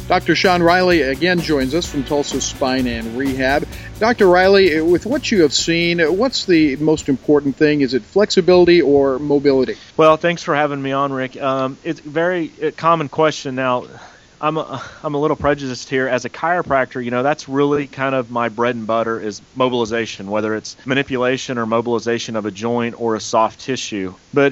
Dr. Sean Riley again joins us from Tulsa Spine and Rehab. Dr. Riley, with what you have seen, what's the most important thing? Is it flexibility or mobility? Well, thanks for having me on, Rick. It's a very common question. Now, I'm a little prejudiced here. As a chiropractor, that's really kind of my bread and butter is mobilization, whether it's manipulation or mobilization of a joint or a soft tissue. But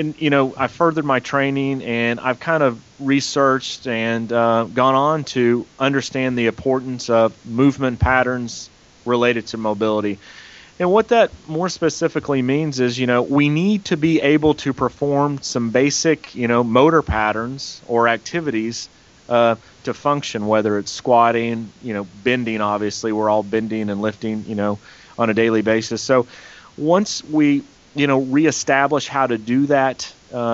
I furthered my training, and I've kind of researched and gone on to understand the importance of movement patterns related to mobility. And what that more specifically means is, we need to be able to perform some basic, motor patterns or activities to function, whether it's squatting, bending. Obviously, we're all bending and lifting, on a daily basis. So once we reestablish how to do that,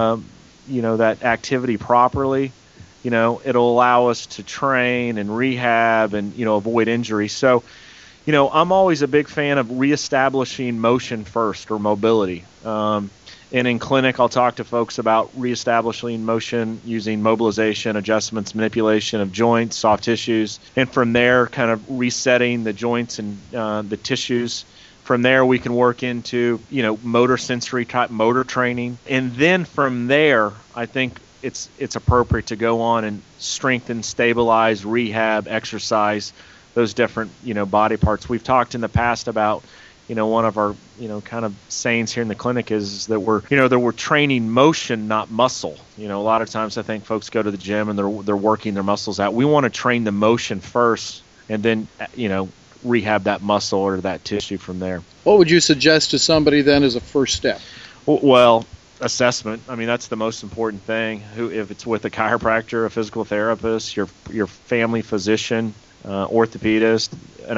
that activity properly, it'll allow us to train and rehab and, avoid injury. So, I'm always a big fan of reestablishing motion first, or mobility. And in clinic, I'll talk to folks about reestablishing motion using mobilization, adjustments, manipulation of joints, soft tissues, and from there, kind of resetting the joints and the tissues. From there, we can work into, motor sensory type motor training. And then from there, I think it's appropriate to go on and strengthen, stabilize, rehab, exercise those different, body parts. We've talked in the past about, one of our, kind of sayings here in the clinic is that we're training motion, not muscle. A lot of times I think folks go to the gym and they're working their muscles out. We want to train the motion first and then, rehab that muscle or that tissue from there. What would you suggest to somebody then as a first step? Well, assessment. I mean, that's the most important thing. If it's with a chiropractor, a physical therapist, your family physician, orthopedist,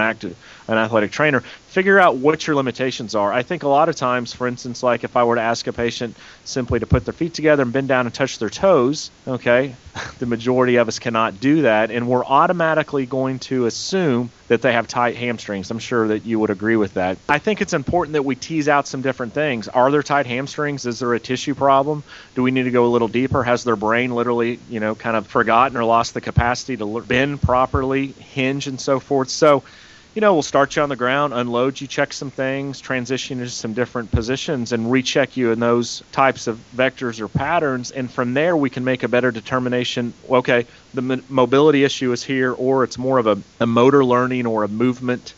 an athletic trainer, figure out what your limitations are. I think a lot of times, for instance, like if I were to ask a patient simply to put their feet together and bend down and touch their toes, okay, the majority of us cannot do that, and we're automatically going to assume that they have tight hamstrings. I'm sure that you would agree with that. I think it's important that we tease out some different things. Are there tight hamstrings? Is there a tissue problem? Do we need to go a little deeper? Has their brain literally, kind of forgotten or lost the capacity to bend properly, hinge, and so forth? So, we'll start you on the ground, unload you, check some things, transition into some different positions, and recheck you in those types of vectors or patterns. And from there, we can make a better determination. Okay, the mobility issue is here, or it's more of a motor learning or a movement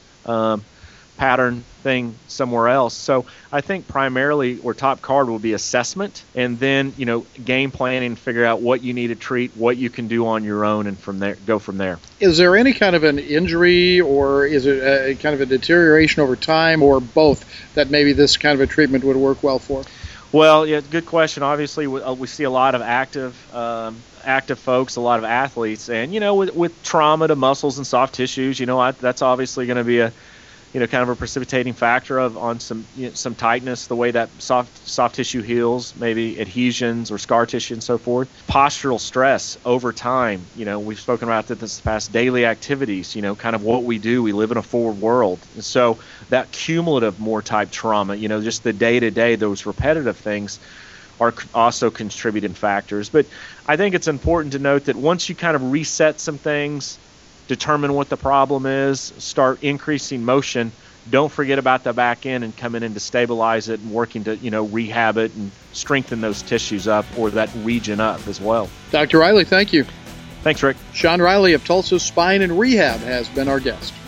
pattern thing somewhere else. So I think primarily or top card will be assessment, and then game planning, figure out what you need to treat, what you can do on your own, and from there go from there. Is there any kind of an injury, or is it a kind of a deterioration over time, or both, that maybe this kind of a treatment would work well for? Well, yeah, good question. Obviously, we see a lot of active folks, a lot of athletes, and with trauma to muscles and soft tissues, that's obviously going to be a kind of a precipitating factor on some tightness, the way that soft tissue heals, maybe adhesions or scar tissue and so forth. Postural stress over time, we've spoken about this past, daily activities, kind of what we do. We live in a forward world. And so that cumulative more type trauma, just the day-to-day, those repetitive things are also contributing factors. But I think it's important to note that once you kind of reset some things, determine what the problem is, start increasing motion, don't forget about the back end and coming in to stabilize it and working to, rehab it and strengthen those tissues up or that region up as well. Dr. Riley, thank you. Thanks, Rick. Sean Riley of Tulsa Spine and Rehab has been our guest.